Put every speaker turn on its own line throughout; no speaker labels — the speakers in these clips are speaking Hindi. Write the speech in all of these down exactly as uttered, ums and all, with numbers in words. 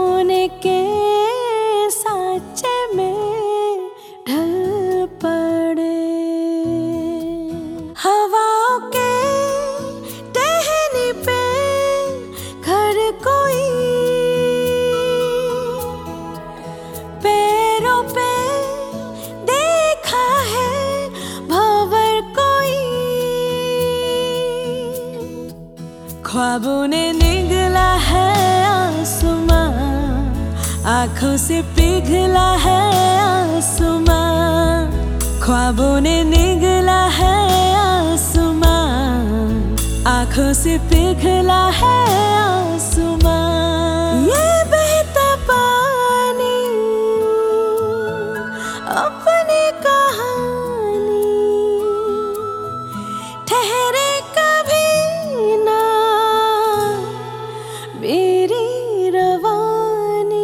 सोने के साँचे में ढल पड़े, हवाओं के टहनी पे घर कोई, पैरों पे देखा है भंवर कोई, ख्वाबों ने निगला है आसमां, आँखों से पिघला है आसमां, ख्वाबों ने निगला है आसमां, आँखों से पिघला है आसमां। ये बहता पानी अपनी कहानी, ठहरे कभी ना मेरी रवानी।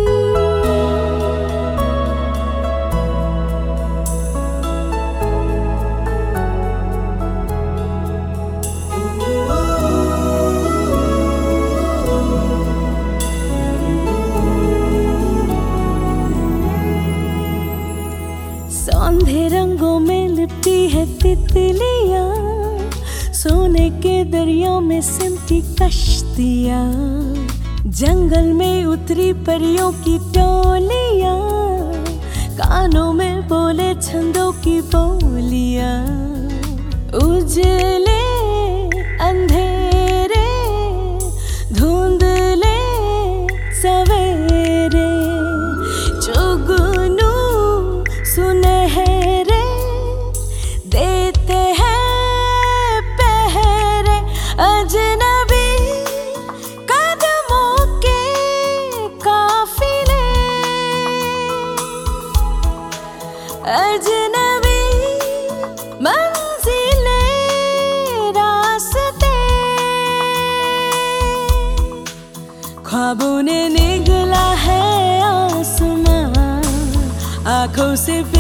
सौंधे रंगों में लिपटी है तितलियां, सोने के दरिया में सिमटी कश्तियां, जंगल में उतरी परियों की टोलियां, कानों में बोले छंदों की बोलियां, उजले अंधेरे धुंधले सवेरे, जुगनू सुनहरे देते हैं पहरे, अजनबी कदमों के काफिले, अजनबी मंजिले रास्ते, ख्वाबों ने निगला है आसमां, आँखों से